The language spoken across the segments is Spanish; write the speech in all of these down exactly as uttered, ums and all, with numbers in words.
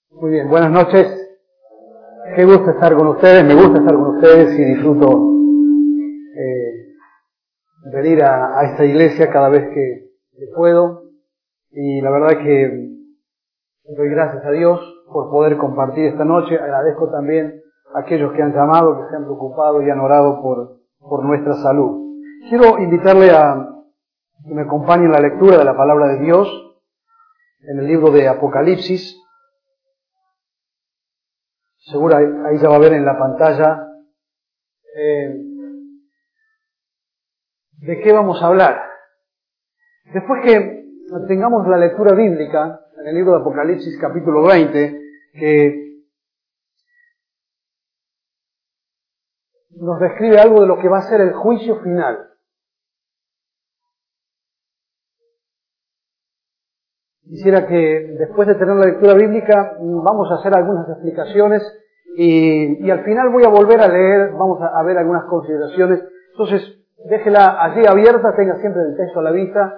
Muy bien, buenas noches. Qué gusto estar con ustedes, me gusta estar con ustedes y disfruto eh, venir a, a esta iglesia cada vez que, que puedo. Y la verdad que doy gracias a Dios por poder compartir esta noche. Agradezco también a aquellos que han llamado, que se han preocupado y han orado por, por nuestra salud. Quiero invitarle a que me acompañe en la lectura de la palabra de Dios en el libro de Apocalipsis. Seguro ahí ya va a ver en la pantalla eh, de qué vamos a hablar. Después que tengamos la lectura bíblica en el libro de Apocalipsis capítulo veinte, que nos describe algo de lo que va a ser el juicio final. Quisiera que después de tener la lectura bíblica vamos a hacer algunas explicaciones y, y al final voy a volver a leer, vamos a, a ver algunas consideraciones. Entonces, déjela allí abierta, tenga siempre el texto a la vista.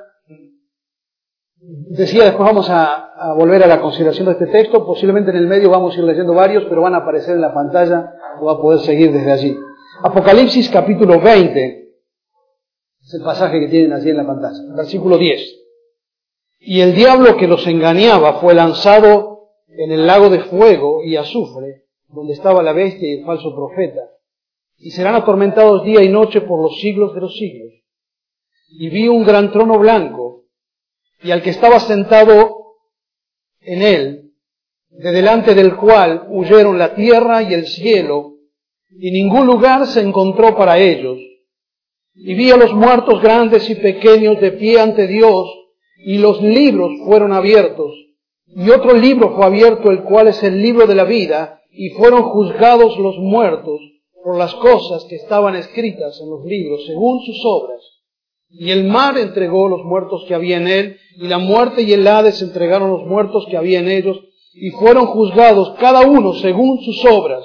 Decía, después vamos a, a volver a la consideración de este texto. Posiblemente en el medio vamos a ir leyendo varios, pero van a aparecer en la pantalla o va a poder seguir desde allí. Apocalipsis capítulo veinte es el pasaje que tienen allí en la pantalla. Versículo diez. Y el diablo que los engañaba fue lanzado en el lago de fuego y azufre, donde estaba la bestia y el falso profeta, y serán atormentados día y noche por los siglos de los siglos. Y vi un gran trono blanco, y al que estaba sentado en él, de delante del cual huyeron la tierra y el cielo, y ningún lugar se encontró para ellos. Y vi a los muertos grandes y pequeños de pie ante Dios, y los libros fueron abiertos, y otro libro fue abierto, el cual es el libro de la vida, y fueron juzgados los muertos por las cosas que estaban escritas en los libros, según sus obras. Y el mar entregó los muertos que había en él, y la muerte y el Hades entregaron los muertos que había en ellos, y fueron juzgados cada uno según sus obras.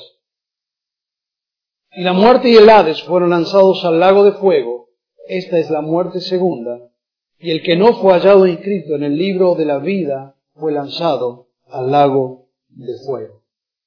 Y la muerte y el Hades fueron lanzados al lago de fuego. Esta es la muerte segunda. Y el que no fue hallado inscrito en el libro de la vida fue lanzado al lago de fuego.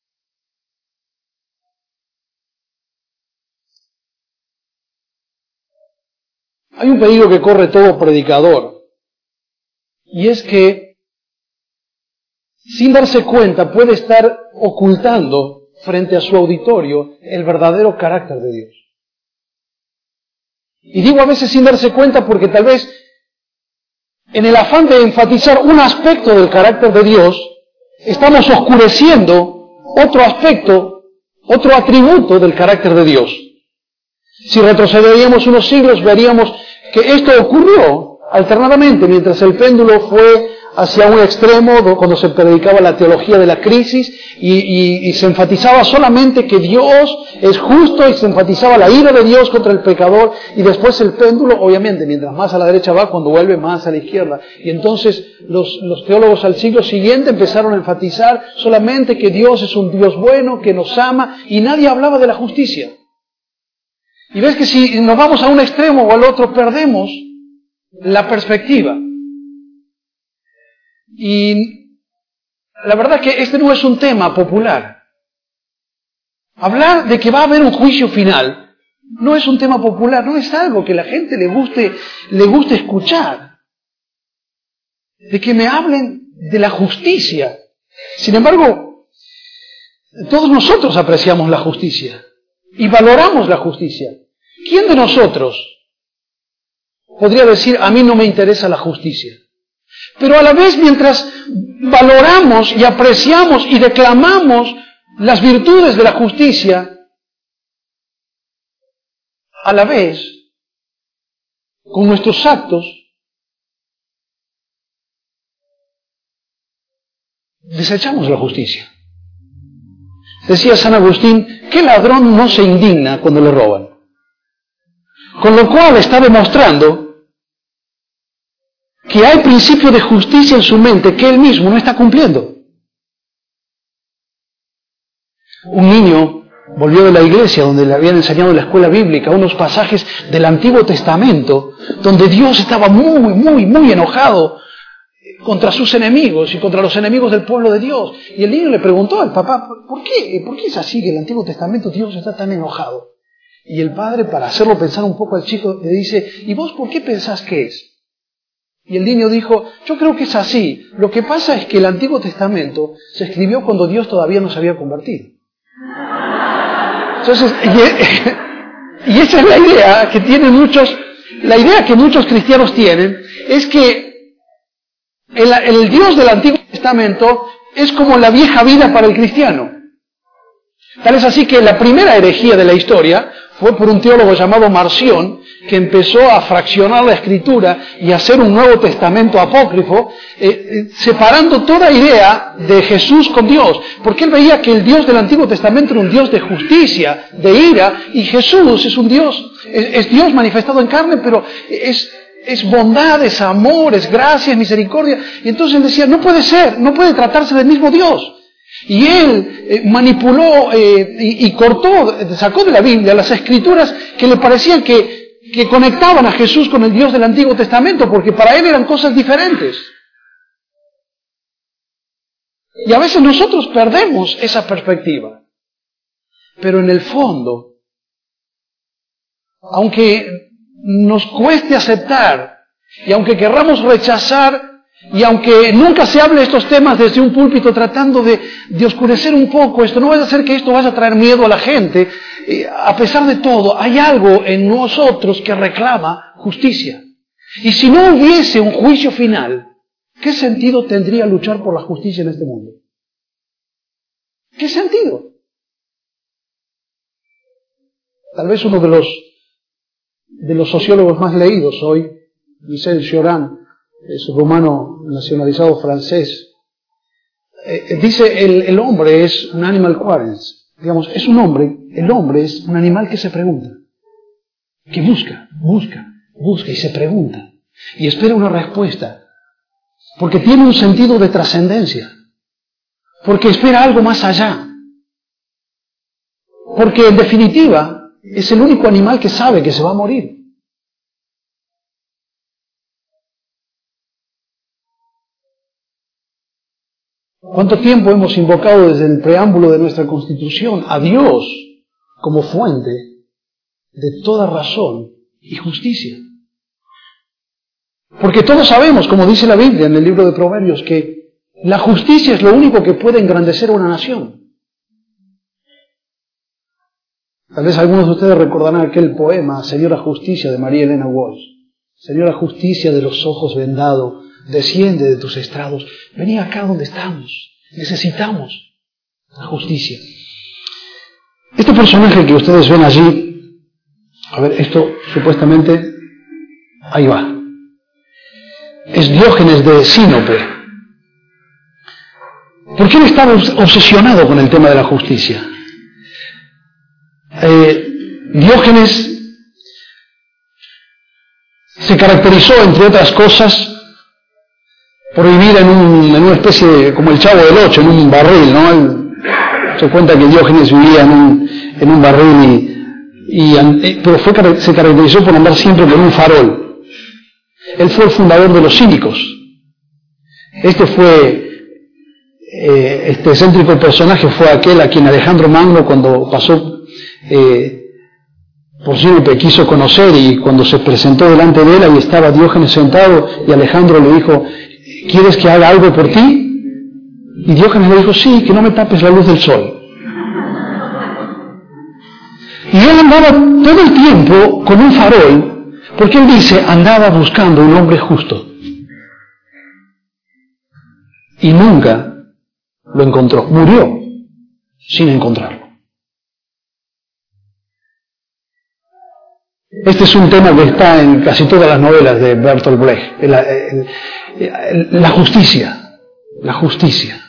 Hay un peligro que corre todo predicador, y es que, sin darse cuenta, puede estar ocultando frente a su auditorio el verdadero carácter de Dios. Y digo a veces sin darse cuenta porque tal vez en el afán de enfatizar un aspecto del carácter de Dios, estamos oscureciendo otro aspecto, otro atributo del carácter de Dios. Si retrocederíamos unos siglos, veríamos que esto ocurrió alternadamente mientras el péndulo fue hacia un extremo cuando se predicaba la teología de la crisis y, y, y se enfatizaba solamente que Dios es justo y se enfatizaba la ira de Dios contra el pecador, y después el péndulo, obviamente, mientras más a la derecha va, cuando vuelve más a la izquierda. Y entonces los, los teólogos al siglo siguiente empezaron a enfatizar solamente que Dios es un Dios bueno, que nos ama, y nadie hablaba de la justicia. Y ves que si nos vamos a un extremo o al otro, perdemos la perspectiva. Y la verdad que este no es un tema popular. Hablar de que va a haber un juicio final no es un tema popular, no es algo que la gente le guste, le guste escuchar. De que me hablen de la justicia. Sin embargo, todos nosotros apreciamos la justicia y valoramos la justicia. ¿Quién de nosotros podría decir, a mí no me interesa la justicia? Pero a la vez, mientras valoramos y apreciamos y declamamos las virtudes de la justicia, a la vez, con nuestros actos, desechamos la justicia. Decía San Agustín, ¿qué ladrón no se indigna cuando le roban? Con lo cual está demostrando que hay principio de justicia en su mente que él mismo no está cumpliendo. Un niño volvió de la iglesia donde le habían enseñado en la escuela bíblica unos pasajes del Antiguo Testamento donde Dios estaba muy, muy, muy enojado contra sus enemigos y contra los enemigos del pueblo de Dios. Y el niño le preguntó al papá, ¿por qué? ¿Por qué es así que en el Antiguo Testamento Dios está tan enojado? Y el padre, para hacerlo pensar un poco al chico, le dice, ¿y vos por qué pensás que es? Y el niño dijo, yo creo que es así. Lo que pasa es que el Antiguo Testamento se escribió cuando Dios todavía no se había convertido. Entonces, y, y esa es la idea que tienen muchos, la idea que muchos cristianos tienen, es que el, el Dios del Antiguo Testamento es como la vieja vida para el cristiano. Tal es así que la primera herejía de la historia fue por un teólogo llamado Marción, que empezó a fraccionar la Escritura y a hacer un Nuevo Testamento apócrifo, eh, eh, separando toda idea de Jesús con Dios, porque él veía que el Dios del Antiguo Testamento era un Dios de justicia, de ira, y Jesús es un Dios, es, es Dios manifestado en carne, pero es, es bondad, es amor, es gracia, es misericordia. Y entonces él decía, no puede ser, no puede tratarse del mismo Dios. Y él eh, manipuló eh, y, y cortó, sacó de la Biblia las escrituras que le parecían que, que conectaban a Jesús con el Dios del Antiguo Testamento, porque para él eran cosas diferentes. Y a veces nosotros perdemos esa perspectiva. Pero en el fondo, aunque nos cueste aceptar, y aunque querramos rechazar, y aunque nunca se hable de estos temas desde un púlpito tratando de, de oscurecer un poco esto, no vaya a hacer que esto vaya a traer miedo a la gente, eh, a pesar de todo, hay algo en nosotros que reclama justicia. Y si no hubiese un juicio final, ¿qué sentido tendría luchar por la justicia en este mundo? ¿Qué sentido? Tal vez uno de los, de los sociólogos más leídos hoy, Michel Cioran, es rumano nacionalizado francés, eh, dice el, el hombre es un animal quaerens, digamos, es un hombre, el hombre es un animal que se pregunta, que busca, busca, busca y se pregunta, y espera una respuesta, porque tiene un sentido de trascendencia, porque espera algo más allá, porque en definitiva es el único animal que sabe que se va a morir. ¿Cuánto tiempo hemos invocado desde el preámbulo de nuestra Constitución a Dios como fuente de toda razón y justicia? Porque todos sabemos, como dice la Biblia en el libro de Proverbios, que la justicia es lo único que puede engrandecer a una nación. Tal vez algunos de ustedes recordarán aquel poema, Señora Justicia, de María Elena Walsh. Señora Justicia de los ojos vendados, desciende de tus estrados, vení acá donde estamos, necesitamos la justicia. Este personaje que ustedes ven allí, a ver, esto supuestamente, ahí va, es Diógenes de Sinope. ¿Por qué él estaba obsesionado con el tema de la justicia? Eh, Diógenes se caracterizó, entre otras cosas, por vivir en, un, en una especie de, como el Chavo del Ocho, en un barril, ¿no? Él, se cuenta que Diógenes vivía en un, en un barril, y, y, pero fue, se caracterizó por andar siempre con un farol. Él fue el fundador de los cínicos. Este fue, eh, este excéntrico personaje fue aquel a quien Alejandro Magno, cuando pasó eh, por Sinope, quiso conocer, y cuando se presentó delante de él, ahí estaba Diógenes sentado, y Alejandro le dijo, ¿quieres que haga algo por ti? Y Diógenes le dijo, sí, que no me tapes la luz del sol. Y él andaba todo el tiempo con un farol, porque él dice, andaba buscando un hombre justo. Y nunca lo encontró. Murió sin encontrarlo. Este es un tema que está en casi todas las novelas de Bertolt Brecht. La, la justicia. La justicia.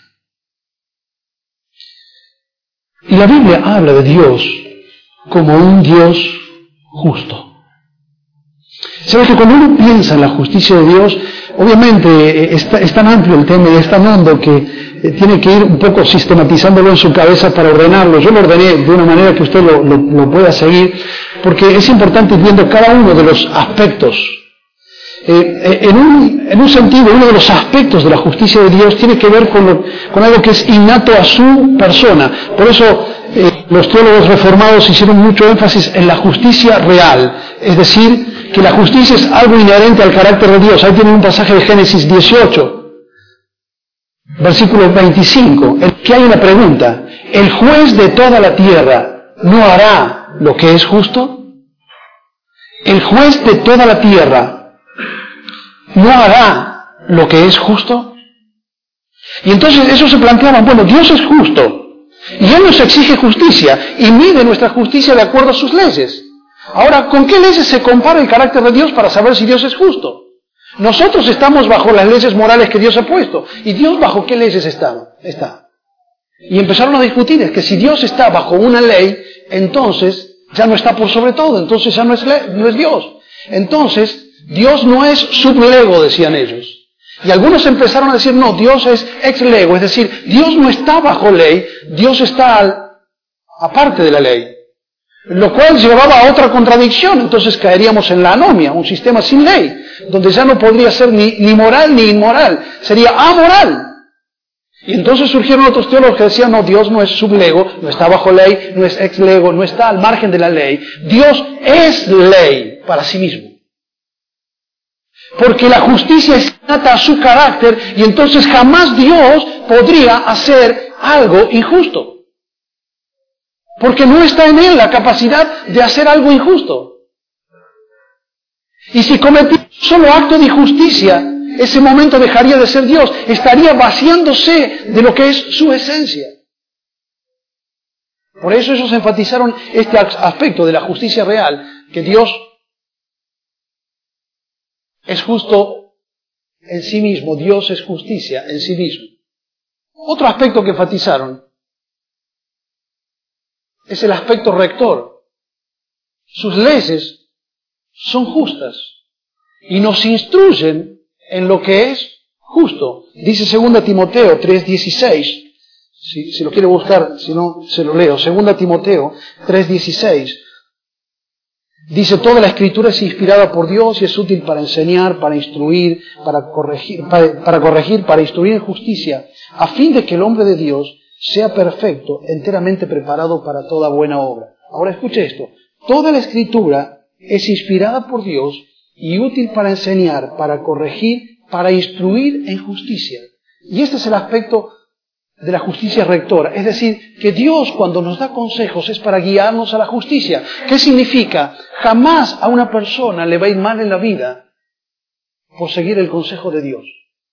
Y la Biblia habla de Dios como un Dios justo. ¿Sabes que cuando uno piensa en la justicia de Dios, obviamente es, es tan amplio el tema y es tan hondo que eh, tiene que ir un poco sistematizándolo en su cabeza para ordenarlo? Yo lo ordené de una manera que usted lo, lo, lo pueda seguir, porque es importante ir viendo cada uno de los aspectos Eh, en, un, en un sentido, uno de los aspectos de la justicia de Dios tiene que ver con, lo, con algo que es innato a su persona. Por eso eh, los teólogos reformados hicieron mucho énfasis en la justicia real, es decir, que la justicia es algo inherente al carácter de Dios. Ahí tienen un pasaje de Génesis dieciocho, versículo veinticinco, en que hay una pregunta: ¿el juez de toda la tierra no hará lo que es justo? ¿El juez de toda la tierra no hará lo que es justo? Y entonces eso se planteaban, bueno, Dios es justo, y Él nos exige justicia, y mide nuestra justicia de acuerdo a sus leyes. Ahora, ¿con qué leyes se compara el carácter de Dios para saber si Dios es justo? Nosotros estamos bajo las leyes morales que Dios ha puesto, ¿y Dios bajo qué leyes está? está? Y empezaron a discutir, es que si Dios está bajo una ley, entonces ya no está por sobre todo, entonces ya no es, ley, no es Dios. Entonces, Dios no es sublego, decían ellos. Y algunos empezaron a decir, no, Dios es ex lego, es decir, Dios no está bajo ley, Dios está al, aparte de la ley. Lo cual llevaba a otra contradicción, entonces caeríamos en la anomia, un sistema sin ley, donde ya no podría ser ni, ni moral ni inmoral, sería amoral. Y entonces surgieron otros teólogos que decían, no, Dios no es sublego, no está bajo ley, no es ex lego, no está al margen de la ley. Dios es ley para sí mismo. Porque la justicia es innata a su carácter y entonces jamás Dios podría hacer algo injusto. Porque no está en Él la capacidad de hacer algo injusto. Y si cometiera un solo acto de injusticia, ese momento dejaría de ser Dios, estaría vaciándose de lo que es su esencia. Por eso ellos enfatizaron este aspecto de la justicia real, que Dios es justo en sí mismo, Dios es justicia en sí mismo. Otro aspecto que enfatizaron es el aspecto rector. Sus leyes son justas y nos instruyen en lo que es justo. Dice segunda Timoteo tres dieciséis, si, si lo quiere buscar, si no se lo leo, segunda Timoteo tres dieciséis. Dice, toda la Escritura es inspirada por Dios y es útil para enseñar, para instruir, para corregir, para, para corregir, para instruir en justicia, a fin de que el hombre de Dios sea perfecto, enteramente preparado para toda buena obra. Ahora escuche esto, toda la Escritura es inspirada por Dios y útil para enseñar, para corregir, para instruir en justicia. Y este es el aspecto de la justicia rectora, es decir, que Dios cuando nos da consejos es para guiarnos a la justicia. ¿Qué significa? Jamás a una persona le va a ir mal en la vida por seguir el consejo de Dios.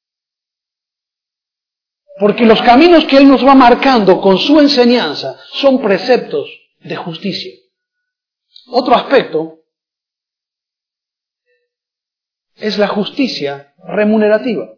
Porque los caminos que Él nos va marcando con su enseñanza son preceptos de justicia. Otro aspecto es la justicia remunerativa.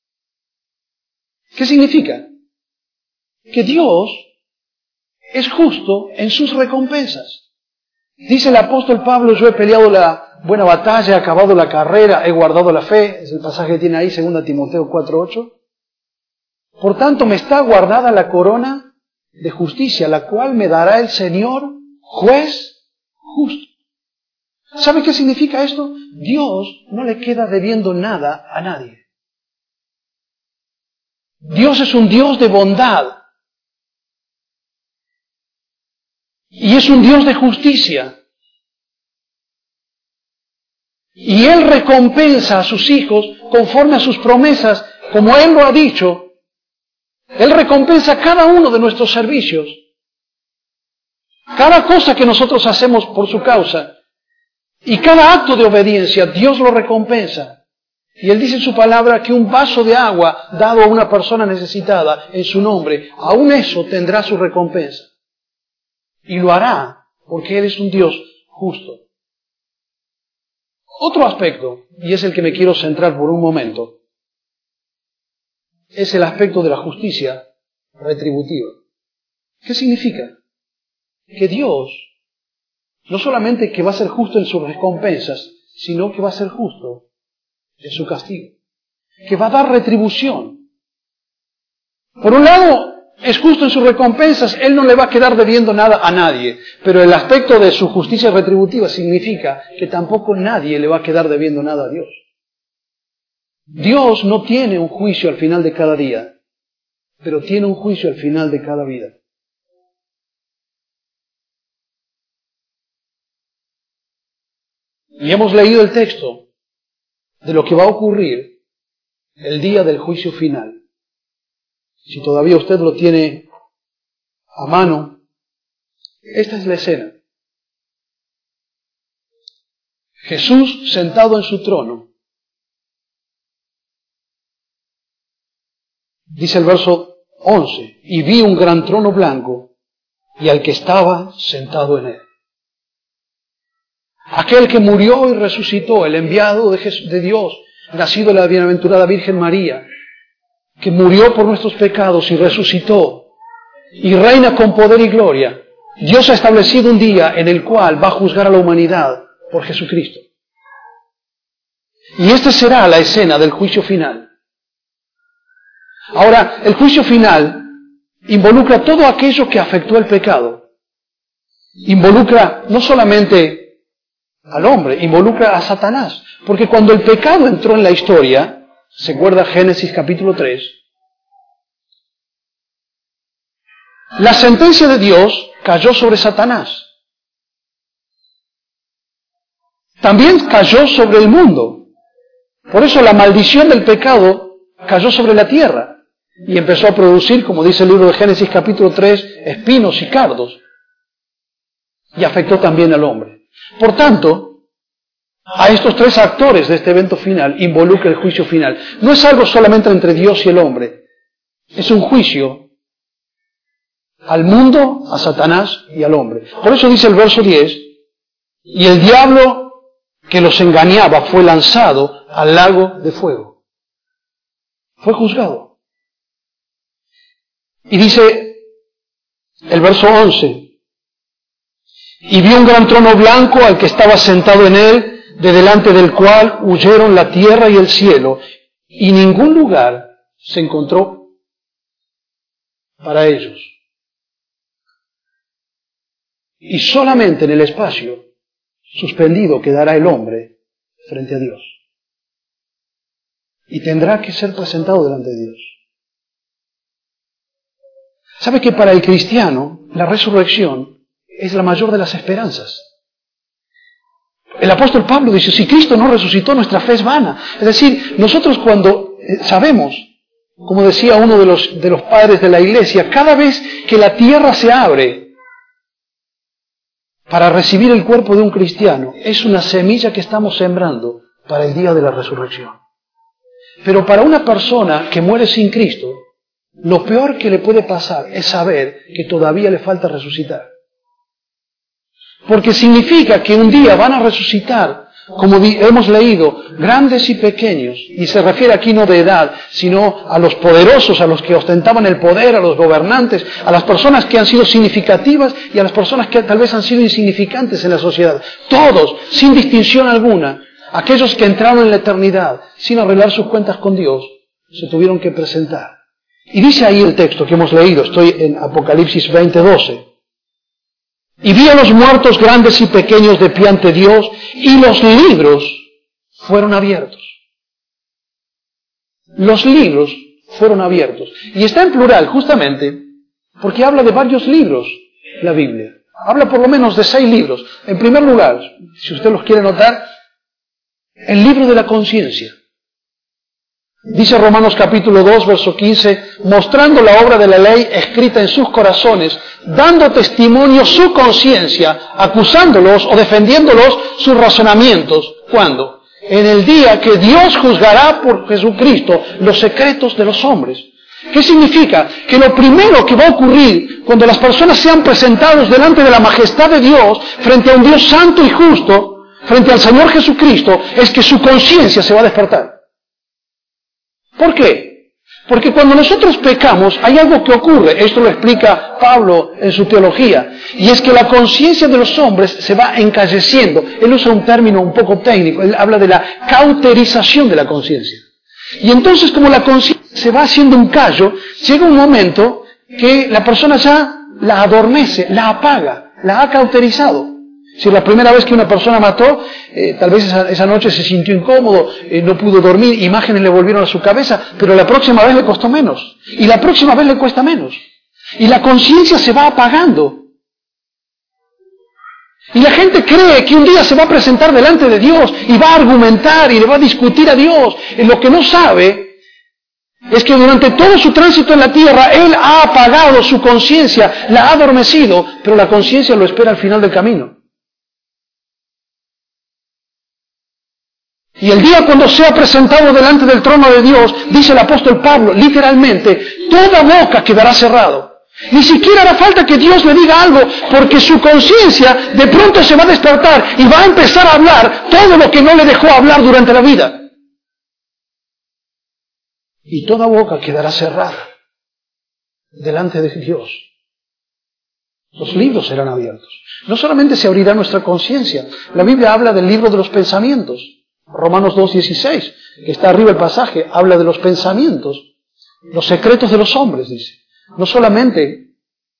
¿Qué significa? Que Dios es justo en sus recompensas. Dice el apóstol Pablo, yo he peleado la buena batalla, he acabado la carrera, he guardado la fe, es el pasaje que tiene ahí, segunda Timoteo cuatro ocho. Por tanto, me está guardada la corona de justicia, la cual me dará el Señor, juez justo. ¿Sabe qué significa esto? Dios no le queda debiendo nada a nadie. Dios es un Dios de bondad. Y es un Dios de justicia. Y Él recompensa a sus hijos conforme a sus promesas, como Él lo ha dicho. Él recompensa cada uno de nuestros servicios. Cada cosa que nosotros hacemos por su causa. Y cada acto de obediencia, Dios lo recompensa. Y Él dice en su palabra que un vaso de agua dado a una persona necesitada en su nombre, aún eso tendrá su recompensa. Y lo hará, porque Él es un Dios justo. Otro aspecto, y es el que me quiero centrar por un momento, es el aspecto de la justicia retributiva. ¿Qué significa? Que Dios no solamente que va a ser justo en sus recompensas, sino que va a ser justo en su castigo. Que va a dar retribución. Por un lado, es justo en sus recompensas, Él no le va a quedar debiendo nada a nadie. Pero el aspecto de su justicia retributiva significa que tampoco nadie le va a quedar debiendo nada a Dios. Dios no tiene un juicio al final de cada día, pero tiene un juicio al final de cada vida. Y hemos leído el texto de lo que va a ocurrir el día del juicio final. Si todavía usted lo tiene a mano, esta es la escena. Jesús sentado en su trono. Dice el verso once, y vi un gran trono blanco y al que estaba sentado en él. Aquel que murió y resucitó, el enviado de, Jesús, de Dios, nacido de la bienaventurada Virgen María, que murió por nuestros pecados y resucitó, y reina con poder y gloria. Dios ha establecido un día en el cual va a juzgar a la humanidad por Jesucristo. Y esta será la escena del juicio final. Ahora, el juicio final involucra todo aquello que afectó el pecado. Involucra no solamente al hombre, involucra a Satanás. Porque cuando el pecado entró en la historia, se acuerda Génesis capítulo tres, la sentencia de Dios cayó sobre Satanás. También cayó sobre el mundo. Por eso la maldición del pecado cayó sobre la tierra y empezó a producir, como dice el libro de Génesis capítulo tres, espinos y cardos. Y afectó también al hombre. Por tanto, a estos tres actores de este evento final involucra el juicio final. No es algo solamente entre Dios y el hombre. Es un juicio al mundo, a Satanás y al hombre. Por eso dice el verso diez, y el diablo que los engañaba fue lanzado al lago de fuego. Fue juzgado. Y dice el verso once, y vio un gran trono blanco al que estaba sentado en él, de delante del cual huyeron la tierra y el cielo, y ningún lugar se encontró para ellos. Y solamente en el espacio suspendido quedará el hombre frente a Dios. Y tendrá que ser presentado delante de Dios. ¿Sabe que para el cristiano la resurrección es la mayor de las esperanzas? El apóstol Pablo dice, si Cristo no resucitó, nuestra fe es vana. Es decir, nosotros cuando sabemos, como decía uno de los, de los padres de la iglesia, cada vez que la tierra se abre para recibir el cuerpo de un cristiano, es una semilla que estamos sembrando para el día de la resurrección. Pero para una persona que muere sin Cristo, lo peor que le puede pasar es saber que todavía le falta resucitar. Porque significa que un día van a resucitar, como hemos leído, grandes y pequeños, y se refiere aquí no de edad, sino a los poderosos, a los que ostentaban el poder, a los gobernantes, a las personas que han sido significativas y a las personas que tal vez han sido insignificantes en la sociedad. Todos, sin distinción alguna, aquellos que entraron en la eternidad sin arreglar sus cuentas con Dios, se tuvieron que presentar. Y dice ahí el texto que hemos leído, estoy en Apocalipsis veinte doce. Y vi a los muertos grandes y pequeños de pie ante Dios, y los libros fueron abiertos. Los libros fueron abiertos. Y está en plural, justamente, porque habla de varios libros la Biblia. Habla por lo menos de seis libros. En primer lugar, si usted los quiere notar, el libro de la conciencia. Dice Romanos capítulo dos, verso quince, mostrando la obra de la ley escrita en sus corazones, dando testimonio su conciencia, acusándolos o defendiéndolos sus razonamientos. ¿Cuándo? En el día que Dios juzgará por Jesucristo los secretos de los hombres. ¿Qué significa? Que lo primero que va a ocurrir cuando las personas sean presentadas delante de la majestad de Dios, frente a un Dios santo y justo, frente al Señor Jesucristo, es que su conciencia se va a despertar. ¿Por qué? Porque cuando nosotros pecamos hay algo que ocurre, esto lo explica Pablo en su teología, y es que la conciencia de los hombres se va encalleciendo. Él usa un término un poco técnico, él habla de la cauterización de la conciencia. Y entonces como la conciencia se va haciendo un callo, llega un momento que la persona ya la adormece, la apaga, la ha cauterizado. Si la primera vez que una persona mató, eh, tal vez esa, esa noche se sintió incómodo, eh, no pudo dormir, imágenes le volvieron a su cabeza, pero la próxima vez le costó menos. Y la próxima vez le cuesta menos. Y la conciencia se va apagando. Y la gente cree que un día se va a presentar delante de Dios y va a argumentar y le va a discutir a Dios. Y lo que no sabe es que durante todo su tránsito en la tierra, Él ha apagado su conciencia, la ha adormecido, pero la conciencia lo espera al final del camino. Y el día cuando sea presentado delante del trono de Dios, dice el apóstol Pablo, literalmente, toda boca quedará cerrada. Ni siquiera hará falta que Dios le diga algo, porque su conciencia de pronto se va a despertar y va a empezar a hablar todo lo que no le dejó hablar durante la vida. Y toda boca quedará cerrada delante de Dios. Los libros serán abiertos. No solamente se abrirá nuestra conciencia, la Biblia habla del libro de los pensamientos. Romanos dos dieciséis, que está arriba el pasaje, habla de los pensamientos, los secretos de los hombres, dice. No solamente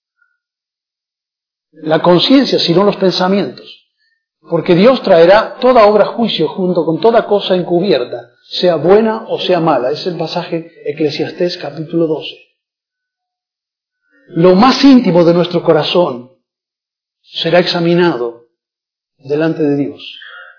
la conciencia, sino los pensamientos. Porque Dios traerá toda obra a juicio junto con toda cosa encubierta, sea buena o sea mala. Es el pasaje Eclesiastés capítulo doce. Lo más íntimo de nuestro corazón será examinado delante de Dios.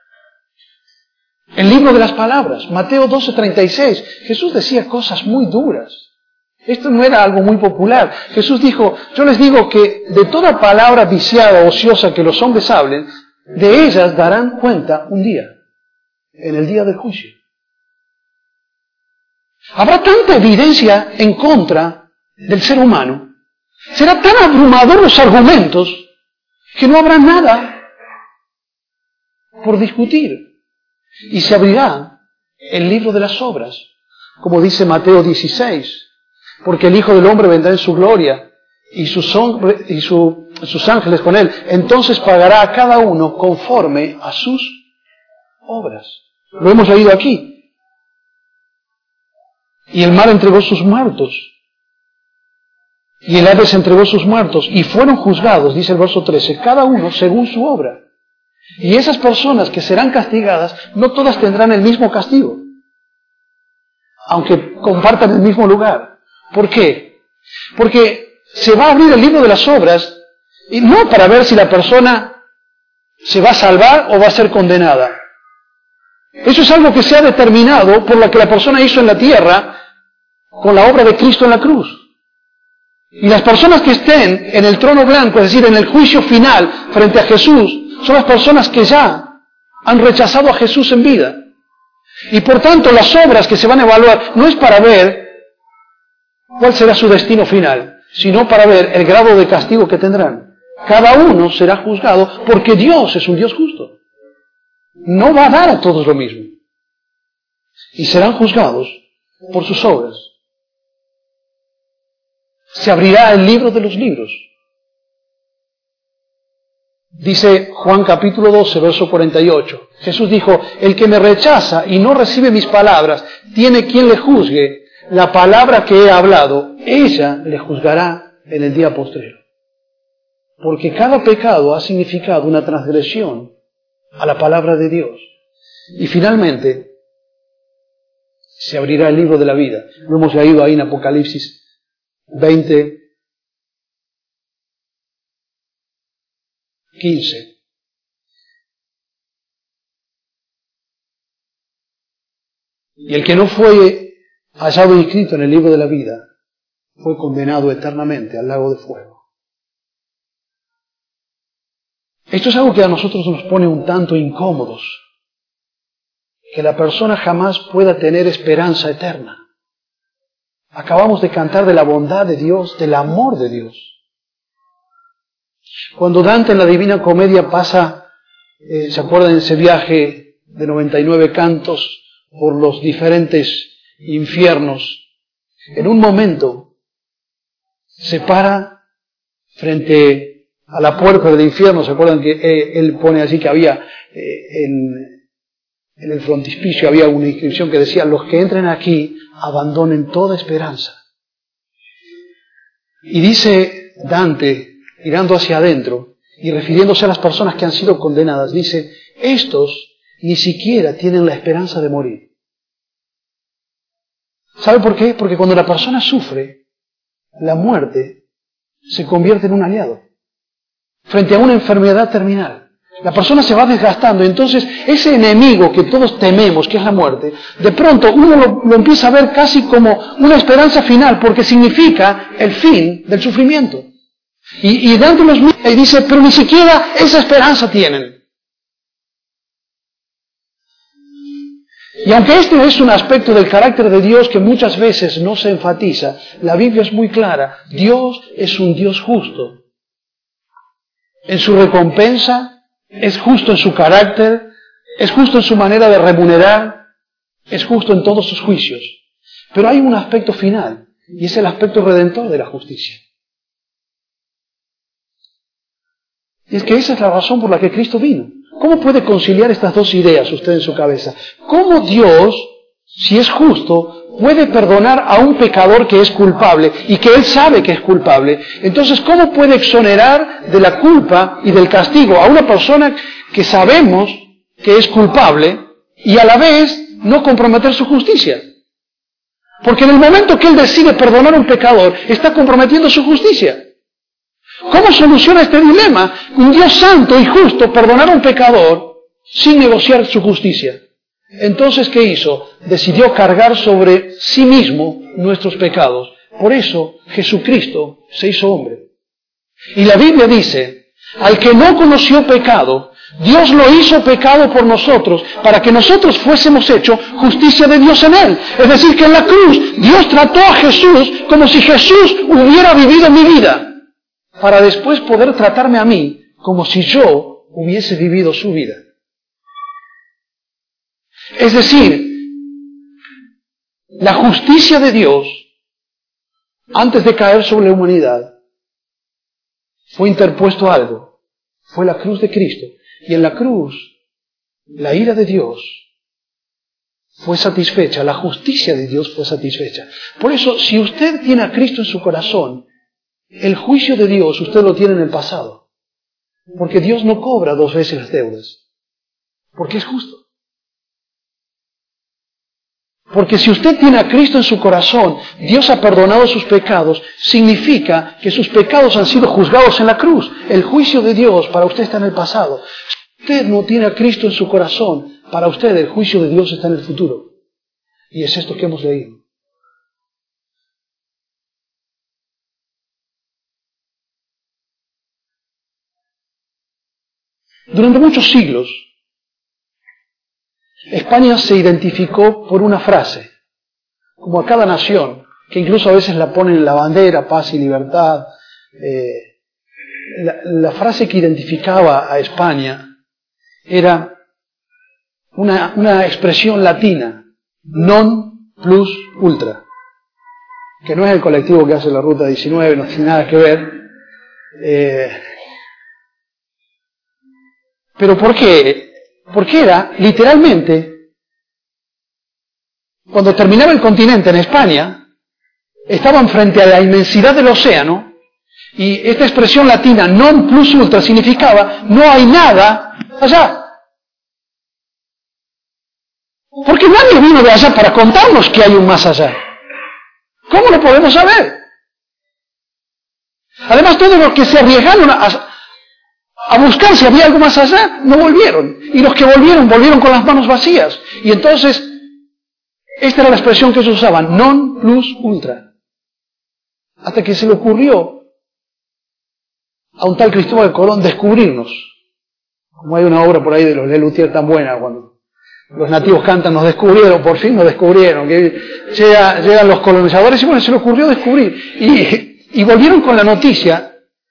El libro de las palabras, Mateo doce treinta y seis, Jesús decía cosas muy duras. Esto no era algo muy popular. Jesús dijo, yo les digo que de toda palabra viciada o ociosa que los hombres hablen, de ellas darán cuenta un día, en el día del juicio. Habrá tanta evidencia en contra del ser humano, será tan abrumador los argumentos, que no habrá nada por discutir. Y se abrirá el libro de las obras, como dice Mateo dieciséis, porque el Hijo del Hombre vendrá en su gloria y, sus, y su, sus ángeles con él. Entonces pagará a cada uno conforme a sus obras. Lo hemos leído aquí. Y el mar entregó sus muertos. Y el Hades entregó sus muertos. Y fueron juzgados, dice el verso trece, cada uno según su obra. Y esas personas que serán castigadas, no todas tendrán el mismo castigo, aunque compartan el mismo lugar. ¿Por qué? Porque se va a abrir el libro de las obras, y no para ver si la persona se va a salvar o va a ser condenada. Eso es algo que se ha determinado por lo que la persona hizo en la tierra con la obra de Cristo en la cruz. Y las personas que estén en el trono blanco, es decir, en el juicio final frente a Jesús, son las personas que ya han rechazado a Jesús en vida. Y por tanto las obras que se van a evaluar no es para ver cuál será su destino final, sino para ver el grado de castigo que tendrán. Cada uno será juzgado porque Dios es un Dios justo. No va a dar a todos lo mismo. Y serán juzgados por sus obras. Se abrirá el libro de los libros. Dice Juan capítulo doce, verso cuarenta y ocho. Jesús dijo, el que me rechaza y no recibe mis palabras, tiene quien le juzgue. La palabra que he hablado, ella le juzgará en el día postrero. Porque cada pecado ha significado una transgresión a la palabra de Dios. Y finalmente, se abrirá el libro de la vida. Lo hemos leído ahí en Apocalipsis veinte, quince. Y el que no fue hallado inscrito en el libro de la vida fue condenado eternamente al lago de fuego. Esto es algo que a nosotros nos pone un tanto incómodos, que la persona jamás pueda tener esperanza eterna. Acabamos de cantar de la bondad de Dios, del amor de Dios. Cuando Dante en la Divina Comedia pasa, eh, ¿se acuerdan de ese viaje de noventa y nueve cantos por los diferentes infiernos? En un momento se para frente a la puerta del infierno. ¿Se acuerdan que eh, él pone así que había eh, en, en el frontispicio había una inscripción que decía, los que entren aquí abandonen toda esperanza? Y dice Dante, mirando hacia adentro, y refiriéndose a las personas que han sido condenadas, dice, estos ni siquiera tienen la esperanza de morir. ¿Sabe por qué? Porque cuando la persona sufre, la muerte se convierte en un aliado frente a una enfermedad terminal. La persona se va desgastando, entonces ese enemigo que todos tememos, que es la muerte, de pronto uno lo, lo empieza a ver casi como una esperanza final, porque significa el fin del sufrimiento. Y, y Dante los mira y dice, pero ni siquiera esa esperanza tienen. Y aunque este es un aspecto del carácter de Dios que muchas veces no se enfatiza, la Biblia es muy clara, Dios es un Dios justo. En su recompensa, es justo en su carácter, es justo en su manera de remunerar, es justo en todos sus juicios. Pero hay un aspecto final, y es el aspecto redentor de la justicia. Y es que esa es la razón por la que Cristo vino. ¿Cómo puede conciliar estas dos ideas usted en su cabeza? ¿Cómo Dios, si es justo, puede perdonar a un pecador que es culpable y que Él sabe que es culpable? Entonces, ¿cómo puede exonerar de la culpa y del castigo a una persona que sabemos que es culpable y a la vez no comprometer su justicia? Porque en el momento que Él decide perdonar a un pecador, está comprometiendo su justicia. ¿Cómo soluciona este dilema? Un Dios santo y justo perdonar a un pecador sin negociar su justicia. Entonces, ¿qué hizo? Decidió cargar sobre sí mismo nuestros pecados. Por eso, Jesucristo se hizo hombre. Y la Biblia dice, al que no conoció pecado, Dios lo hizo pecado por nosotros, para que nosotros fuésemos hechos justicia de Dios en Él. Es decir, que en la cruz, Dios trató a Jesús como si Jesús hubiera vivido mi vida, para después poder tratarme a mí como si yo hubiese vivido su vida. Es decir, la justicia de Dios, antes de caer sobre la humanidad, fue interpuesto algo. Fue la cruz de Cristo. Y en la cruz, la ira de Dios fue satisfecha, la justicia de Dios fue satisfecha. Por eso, si usted tiene a Cristo en su corazón, el juicio de Dios usted lo tiene en el pasado. Porque Dios no cobra dos veces las deudas. Porque es justo. Porque si usted tiene a Cristo en su corazón, Dios ha perdonado sus pecados, significa que sus pecados han sido juzgados en la cruz. El juicio de Dios para usted está en el pasado. Si usted no tiene a Cristo en su corazón, para usted el juicio de Dios está en el futuro. Y es esto que hemos leído. Durante muchos siglos, España se identificó por una frase, como a cada nación, que incluso a veces la ponen en la bandera, paz y libertad. Eh, la, la frase que identificaba a España era una, una expresión latina, non plus ultra, que no es el colectivo que hace la Ruta diecinueve, no tiene nada que ver. Eh, ¿Pero por qué? Porque era, literalmente, cuando terminaba el continente en España, estaban frente a la inmensidad del océano, y esta expresión latina, non plus ultra, significaba, no hay nada allá. Porque nadie vino de allá para contarnos que hay un más allá. ¿Cómo lo podemos saber? Además, todos los que se arriesgaron a, a buscar si había algo más allá, no volvieron. Y los que volvieron, volvieron con las manos vacías. Y entonces, esta era la expresión que ellos usaban, non plus ultra. Hasta que se le ocurrió a un tal Cristóbal Colón descubrirnos. Como hay una obra por ahí de los Lelutier tan buena, cuando los nativos cantan, nos descubrieron, por fin nos descubrieron. Que llega, llegan los colonizadores y bueno, se le ocurrió descubrir. Y, y volvieron con la noticia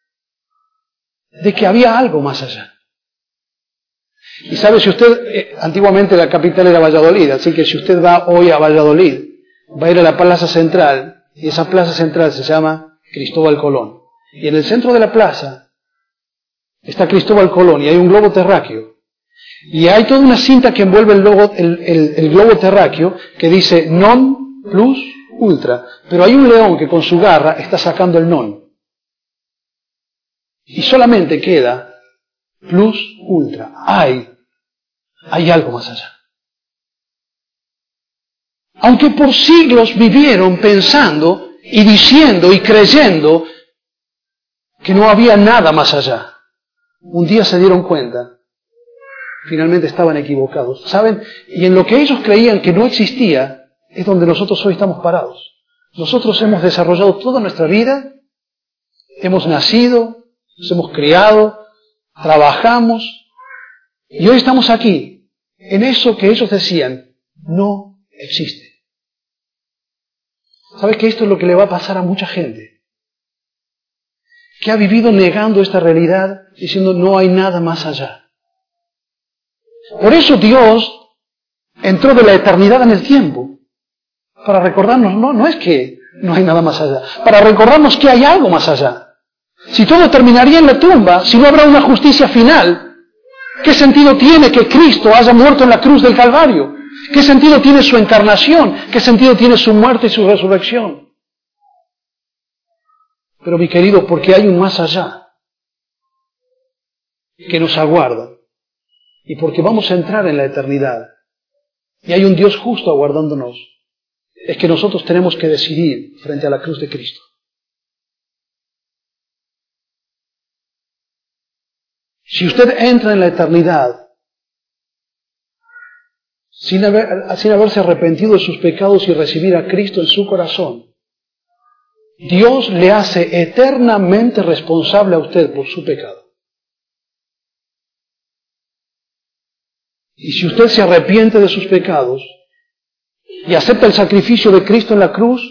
de que había algo más allá. Y sabe, si usted, eh, antiguamente la capital era Valladolid, así que si usted va hoy a Valladolid, va a ir a la plaza central, y esa plaza central se llama Cristóbal Colón. Y en el centro de la plaza está Cristóbal Colón, y hay un globo terráqueo. Y hay toda una cinta que envuelve el, logo, el, el, el globo terráqueo, que dice non plus ultra. Pero hay un león que con su garra está sacando el non. Y solamente queda plus ultra. Hay, hay algo más allá. Aunque por siglos vivieron pensando y diciendo y creyendo que no había nada más allá, un día se dieron cuenta, finalmente estaban equivocados. ¿Saben? Y en lo que ellos creían que no existía, es donde nosotros hoy estamos parados. Nosotros hemos desarrollado toda nuestra vida, hemos nacido, nos hemos criado, trabajamos, y hoy estamos aquí, en eso que ellos decían, no existe. ¿Sabes que esto es lo que le va a pasar a mucha gente? Que ha vivido negando esta realidad, diciendo no hay nada más allá. Por eso Dios entró de la eternidad en el tiempo, para recordarnos, no, no es que no hay nada más allá, para recordarnos que hay algo más allá. Si todo terminaría en la tumba, si no habrá una justicia final, ¿qué sentido tiene que Cristo haya muerto en la cruz del Calvario? ¿Qué sentido tiene su encarnación? ¿Qué sentido tiene su muerte y su resurrección? Pero mi querido, porque hay un más allá que nos aguarda y porque vamos a entrar en la eternidad y hay un Dios justo aguardándonos, es que nosotros tenemos que decidir frente a la cruz de Cristo. Si usted entra en la eternidad sin, haber, sin haberse arrepentido de sus pecados y recibir a Cristo en su corazón, Dios le hace eternamente responsable a usted por su pecado. Y si usted se arrepiente de sus pecados y acepta el sacrificio de Cristo en la cruz,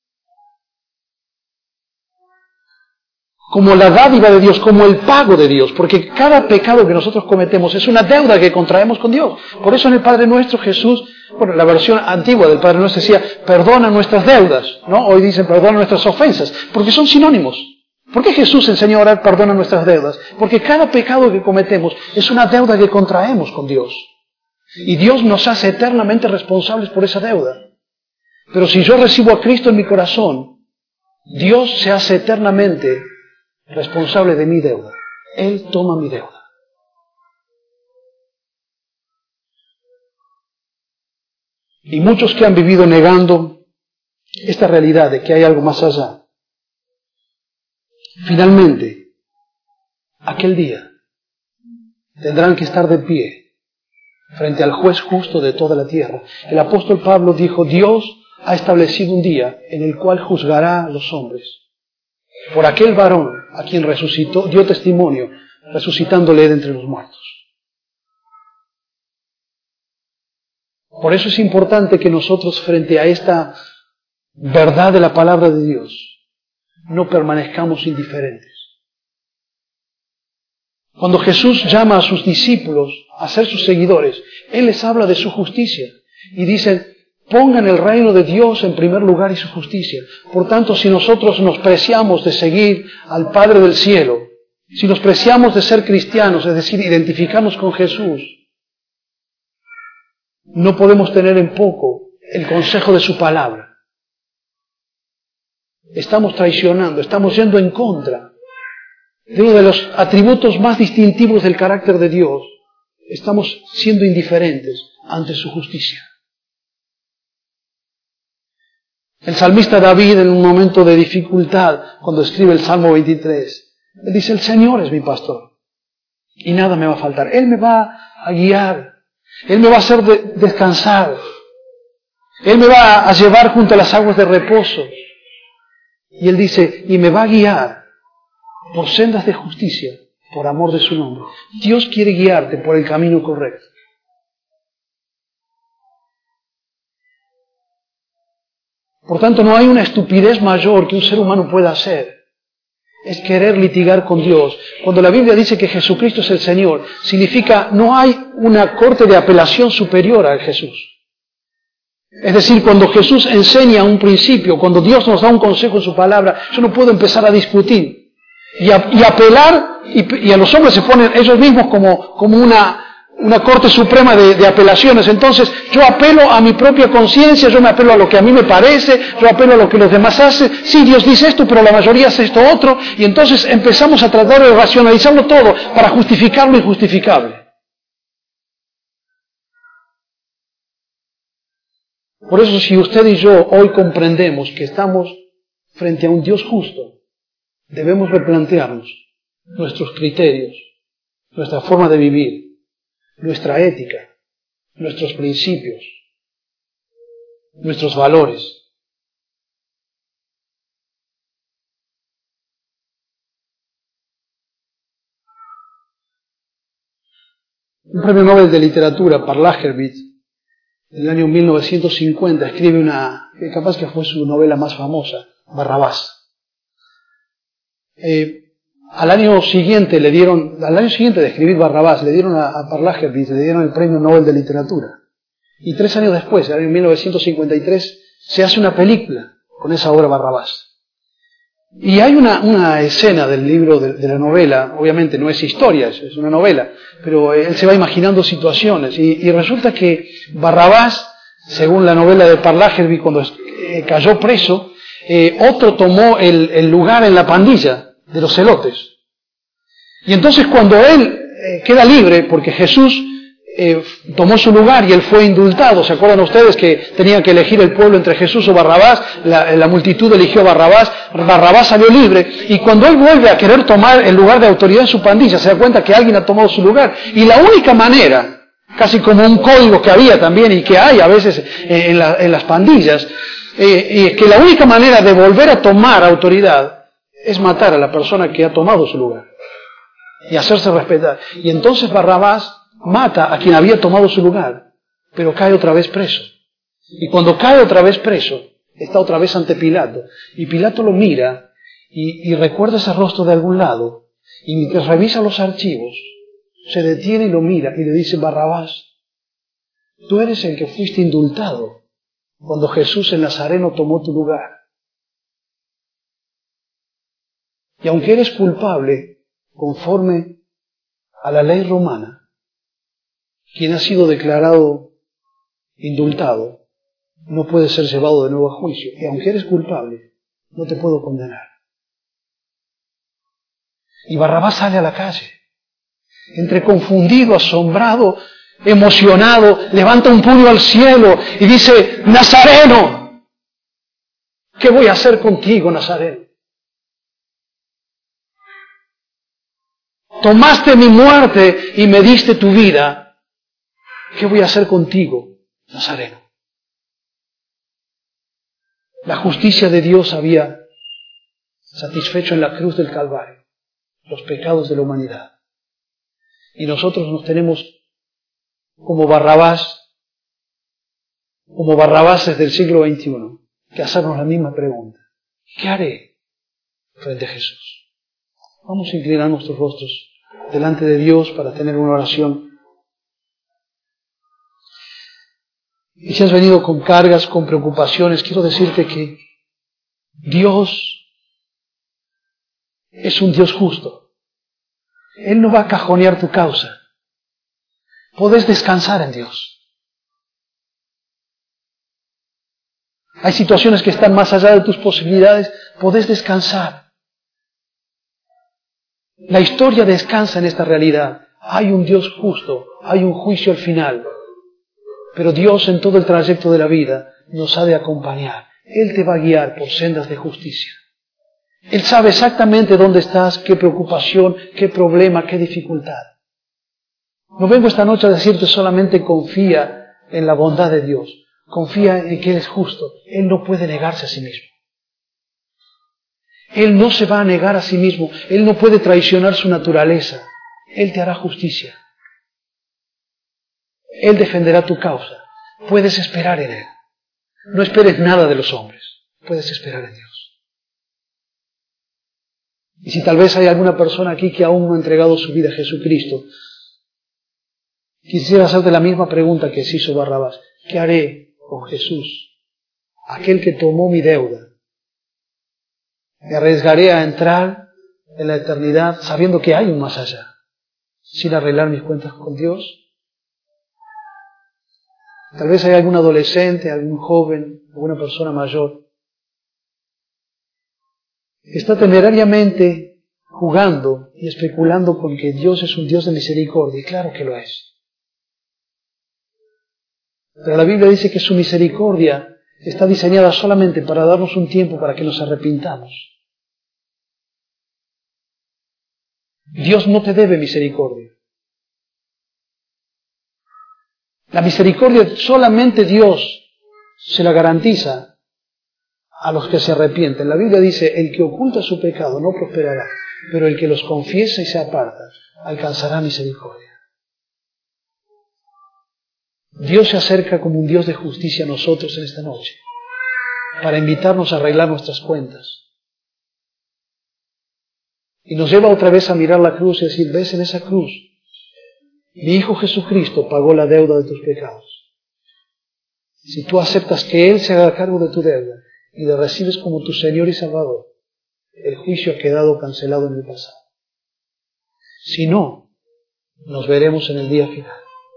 como la dádiva de Dios, como el pago de Dios, porque cada pecado que nosotros cometemos es una deuda que contraemos con Dios. Por eso en el Padre Nuestro Jesús, bueno, la versión antigua del Padre Nuestro decía, perdona nuestras deudas, ¿no? Hoy dicen perdona nuestras ofensas, porque son sinónimos. ¿Por qué Jesús enseñó a orar perdona nuestras deudas? Porque cada pecado que cometemos es una deuda que contraemos con Dios. Y Dios nos hace eternamente responsables por esa deuda. Pero si yo recibo a Cristo en mi corazón, Dios se hace eternamente responsable de mi deuda. Él toma mi deuda. Y muchos que han vivido negando esta realidad de que hay algo más allá, finalmente, aquel día, tendrán que estar de pie frente al juez justo de toda la tierra. El apóstol Pablo dijo, Dios ha establecido un día en el cual juzgará a los hombres por aquel varón a quien resucitó, dio testimonio, resucitándole de entre los muertos. Por eso es importante que nosotros, frente a esta verdad de la palabra de Dios, no permanezcamos indiferentes. Cuando Jesús llama a sus discípulos a ser sus seguidores, Él les habla de su justicia y dice, pongan el reino de Dios en primer lugar y su justicia. Por tanto, si nosotros nos preciamos de seguir al Padre del cielo, si nos preciamos de ser cristianos, es decir, identificarnos con Jesús, no podemos tener en poco el consejo de su palabra. Estamos traicionando, estamos yendo en contra de uno de los atributos más distintivos del carácter de Dios. Estamos siendo indiferentes ante su justicia. El salmista David, en un momento de dificultad, cuando escribe el Salmo veintitrés, él dice, el Señor es mi pastor y nada me va a faltar. Él me va a guiar, Él me va a hacer de- descansar, Él me va a llevar junto a las aguas de reposo. Y Él dice, y me va a guiar por sendas de justicia, por amor de su nombre. Dios quiere guiarte por el camino correcto. Por tanto, no hay una estupidez mayor que un ser humano pueda hacer. Es querer litigar con Dios. Cuando la Biblia dice que Jesucristo es el Señor, significa no hay una corte de apelación superior a Jesús. Es decir, cuando Jesús enseña un principio, cuando Dios nos da un consejo en su palabra, yo no puedo empezar a discutir y, a, y apelar, y, y a los hombres se ponen ellos mismos como, como una, una Corte Suprema de, de apelaciones. Entonces yo apelo a mi propia conciencia, yo me apelo a lo que a mí me parece, yo apelo a lo que los demás hacen. Sí, Dios dice esto, pero la mayoría hace esto otro. Y entonces empezamos a tratar de racionalizarlo todo para justificar lo injustificable. Por eso, si usted y yo hoy comprendemos que estamos frente a un Dios justo, debemos replantearnos nuestros criterios, nuestra forma de vivir, nuestra ética, nuestros principios, nuestros valores. Un premio Nobel de Literatura, Parlagervit, en el año mil novecientos cincuenta, escribe una, que capaz que fue su novela más famosa, Barrabás. Eh, al año siguiente le dieron, al año siguiente de escribir Barrabás, le dieron a, a Parlagervit, le dieron el premio Nobel de Literatura. Y tres años después, en el año mil novecientos cincuenta y tres, se hace una película con esa obra Barrabás. Y hay una, una escena del libro, de, de la novela, obviamente no es historia, es, es una novela, pero él se va imaginando situaciones. Y, y resulta que Barrabás, según la novela de Parlagervit, cuando eh, cayó preso, eh, otro tomó el, el lugar en la pandilla de los celotes. Y entonces cuando él eh, queda libre, porque Jesús eh, tomó su lugar y él fue indultado, ¿se acuerdan ustedes que tenían que elegir el pueblo entre Jesús o Barrabás? La, la multitud eligió a Barrabás, Barrabás salió libre, y cuando él vuelve a querer tomar el lugar de autoridad en su pandilla, se da cuenta que alguien ha tomado su lugar, y la única manera, casi como un código que había también y que hay a veces eh, en, la, en las pandillas, eh, eh, que la única manera de volver a tomar autoridad es matar a la persona que ha tomado su lugar y hacerse respetar. Y entonces Barrabás mata a quien había tomado su lugar, pero cae otra vez preso. Y cuando cae otra vez preso, está otra vez ante Pilato. Y Pilato lo mira y, y recuerda ese rostro de algún lado. Y mientras revisa los archivos, se detiene y lo mira y le dice: Barrabás, tú eres el que fuiste indultado cuando Jesús el Nazareno tomó tu lugar. Y aunque eres culpable, conforme a la ley romana, quien ha sido declarado indultado no puede ser llevado de nuevo a juicio. Y aunque eres culpable, no te puedo condenar. Y Barrabás sale a la calle, entre confundido, asombrado, emocionado, levanta un puño al cielo y dice: Nazareno, ¿qué voy a hacer contigo, Nazareno? Tomaste mi muerte y me diste tu vida. ¿Qué voy a hacer contigo, Nazareno? La justicia de Dios había satisfecho en la cruz del Calvario los pecados de la humanidad. Y nosotros nos tenemos como Barrabás, como Barrabases del siglo veintiuno, que hacernos la misma pregunta: ¿qué haré frente a Jesús? Vamos a inclinar nuestros rostros delante de Dios para tener una oración. Y si has venido con cargas, con preocupaciones, quiero decirte que Dios es un Dios justo. Él no va a cajonear tu causa. Podés descansar en Dios. Hay situaciones que están más allá de tus posibilidades. Podés descansar. La historia descansa en esta realidad. Hay un Dios justo. Hay un juicio al final. Pero Dios en todo el trayecto de la vida nos ha de acompañar. Él te va a guiar por sendas de justicia. Él sabe exactamente dónde estás, qué preocupación, qué problema, qué dificultad. No vengo esta noche a decirte solamente confía en la bondad de Dios. Confía en que Él es justo. Él no puede negarse a sí mismo. Él no se va a negar a sí mismo. Él no puede traicionar su naturaleza. Él te hará justicia. Él defenderá tu causa. Puedes esperar en Él. No esperes nada de los hombres. Puedes esperar en Dios. Y si tal vez hay alguna persona aquí que aún no ha entregado su vida a Jesucristo, quisiera hacerte la misma pregunta que se hizo Barrabás. ¿Qué haré con Jesús? Aquel que tomó mi deuda. ¿Me arriesgaré a entrar en la eternidad sabiendo que hay un más allá, sin arreglar mis cuentas con Dios? Tal vez hay algún adolescente, algún joven, alguna persona mayor que está temerariamente jugando y especulando con que Dios es un Dios de misericordia. Y claro que lo es. Pero la Biblia dice que su misericordia está diseñada solamente para darnos un tiempo para que nos arrepintamos. Dios no te debe misericordia. La misericordia solamente Dios se la garantiza a los que se arrepienten. La Biblia dice, el que oculta su pecado no prosperará, pero el que los confiesa y se aparta alcanzará misericordia. Dios se acerca como un Dios de justicia a nosotros en esta noche, para invitarnos a arreglar nuestras cuentas. Y nos lleva otra vez a mirar la cruz y decir, ves en esa cruz, mi Hijo Jesucristo pagó la deuda de tus pecados. Si tú aceptas que Él se haga cargo de tu deuda y le recibes como tu Señor y Salvador, el juicio ha quedado cancelado en el pasado. Si no, nos veremos en el día final.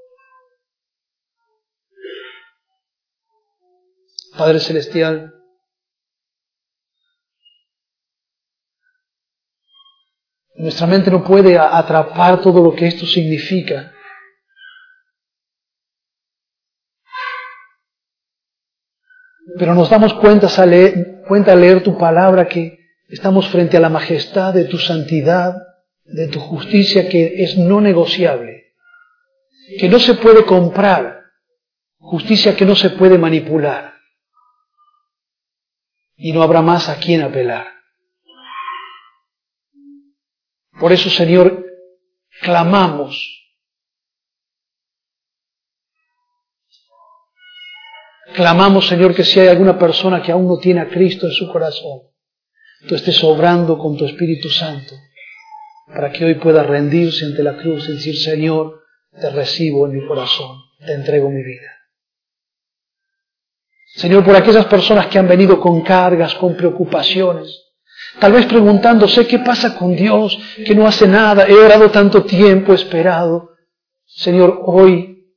Padre Celestial, nuestra mente no puede atrapar todo lo que esto significa. Pero nos damos cuenta al leer, cuenta al leer tu palabra que estamos frente a la majestad de tu santidad, de tu justicia que es no negociable, que no se puede comprar, justicia que no se puede manipular. Y no habrá más a quien apelar. Por eso, Señor, clamamos. Clamamos, Señor, que si hay alguna persona que aún no tiene a Cristo en su corazón, tú estés obrando con tu Espíritu Santo, para que hoy pueda rendirse ante la cruz y decir, Señor, te recibo en mi corazón, te entrego mi vida. Señor, por aquellas personas que han venido con cargas, con preocupaciones, tal vez preguntándose qué pasa con Dios, que no hace nada, he orado tanto tiempo, he esperado. Señor, hoy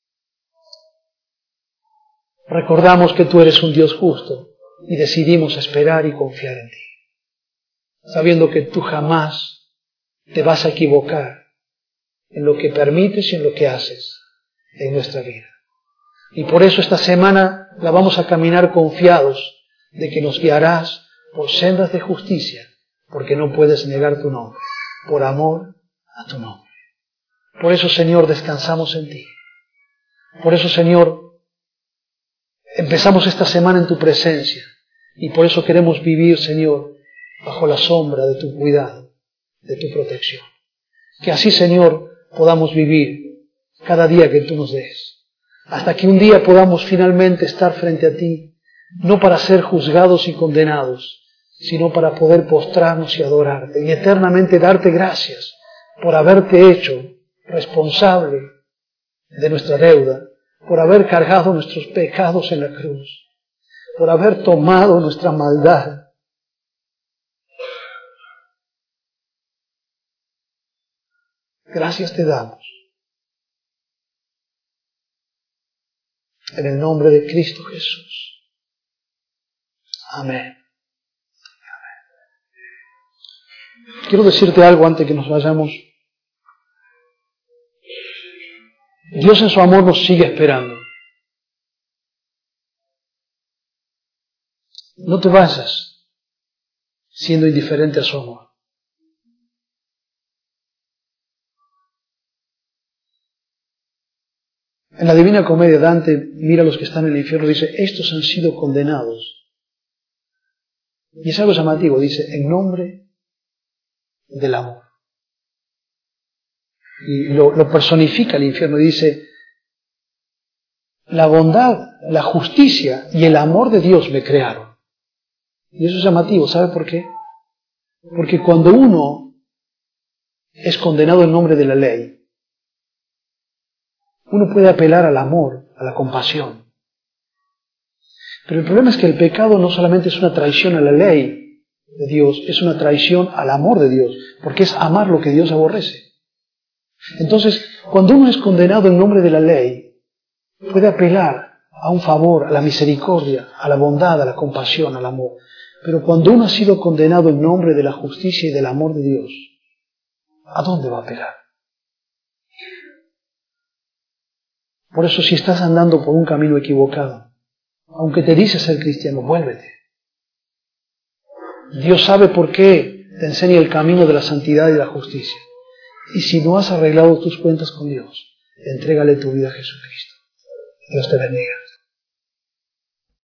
recordamos que tú eres un Dios justo y decidimos esperar y confiar en ti, sabiendo que tú jamás te vas a equivocar en lo que permites y en lo que haces en nuestra vida. Y por eso esta semana la vamos a caminar confiados de que nos guiarás por sendas de justicia, porque no puedes negar tu nombre, por amor a tu nombre. Por eso, Señor, descansamos en ti. Por eso, Señor, empezamos esta semana en tu presencia y por eso queremos vivir, Señor, bajo la sombra de tu cuidado, de tu protección. Que así, Señor, podamos vivir cada día que tú nos des. Hasta que un día podamos finalmente estar frente a ti, no para ser juzgados y condenados, sino para poder postrarnos y adorarte y eternamente darte gracias por haberte hecho responsable de nuestra deuda, por haber cargado nuestros pecados en la cruz, por haber tomado nuestra maldad. Gracias te damos. En el nombre de Cristo Jesús. Amén. Quiero decirte algo antes que nos vayamos. Dios en su amor nos sigue esperando. No te vayas siendo indiferente a su amor. En la Divina Comedia Dante mira a los que están en el infierno y dice, estos han sido condenados. Y es algo llamativo, dice, en nombre del amor. Y lo, lo personifica el infierno y dice, la bondad, la justicia y el amor de Dios me crearon. Y eso es llamativo, ¿sabe por qué? Porque cuando uno es condenado en nombre de la ley, uno puede apelar al amor, a la compasión. Pero el problema es que el pecado no solamente es una traición a la ley de Dios, es una traición al amor de Dios, porque es amar lo que Dios aborrece. Entonces, cuando uno es condenado en nombre de la ley, puede apelar a un favor, a la misericordia, a la bondad, a la compasión, al amor. Pero cuando uno ha sido condenado en nombre de la justicia y del amor de Dios, ¿a dónde va a apelar? Por eso, si estás andando por un camino equivocado, aunque te dices ser cristiano, vuélvete. Dios sabe por qué te enseña el camino de la santidad y de la justicia. Y si no has arreglado tus cuentas con Dios, entrégale tu vida a Jesucristo. Dios te bendiga.